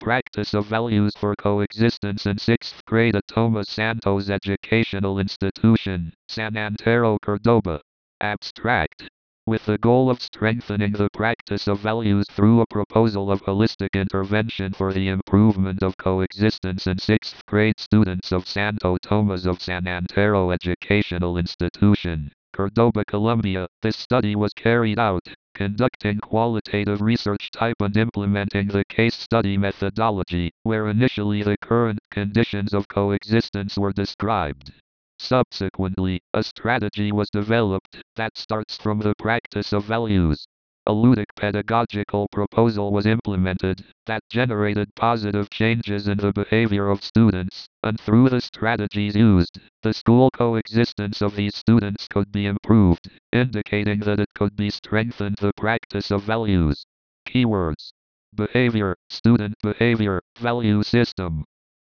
Practice of Values for Coexistence in 6th grade at Tomas Santos Educational Institution, San Antero, Cordoba. Abstract. With the goal of strengthening the practice of values through a proposal of holistic intervention for the improvement of coexistence in 6th grade students of Santo Tomas of San Antero Educational Institution, Cordoba, Colombia, this study was carried out, conducting qualitative research type and implementing the case study methodology, where initially the current conditions of coexistence were described. Subsequently, a strategy was developed that starts from the practice of values. A ludic pedagogical proposal was implemented that generated positive changes in the behavior of students, and through the strategies used, the school coexistence of these students could be improved, indicating that it could be strengthened the practice of values. Keywords: behavior, student behavior, value system.